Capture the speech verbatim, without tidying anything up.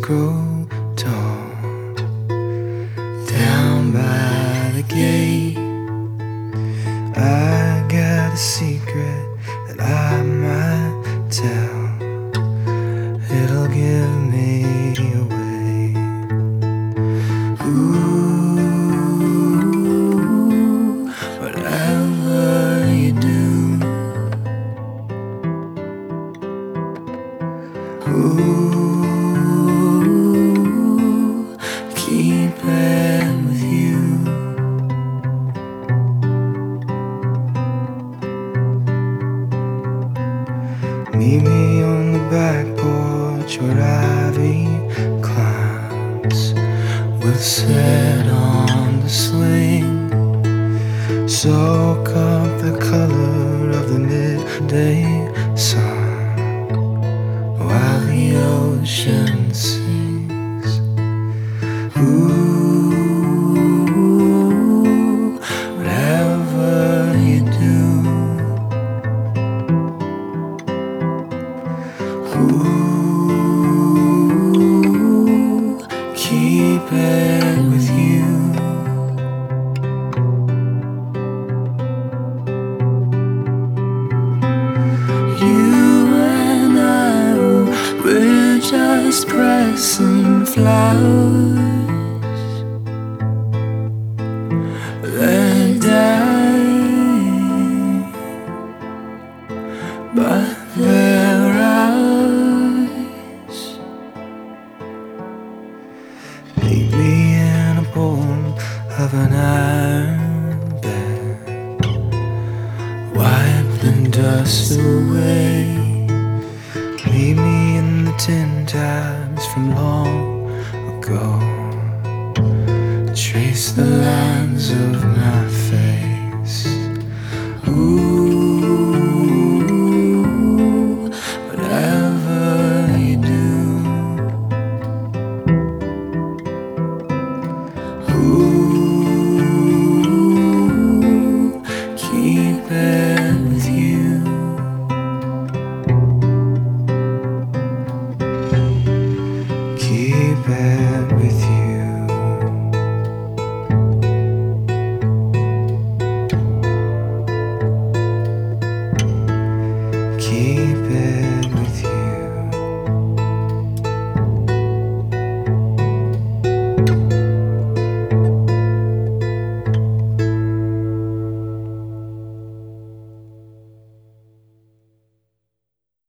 grow tall. Down by the gate, I got a secret that I might tell. It'll give me away. Ooh, whatever you do, ooh, keep it with you. Meet me on the back porch where ivy climbs. We'll sit on the swing, soak up the color of the midday sun while the ocean sings. Ooh, whatever you do, ooh, keep it with you. You and I, we're just pressing flowers. They're dying, but they're ours. Meet me in a bowl of an iron bed, wipe the dust away. Meet me in the tin times from long ago, trace the lines of my face. Ooh, whatever you do, ooh, keep it with you. Keep it with you.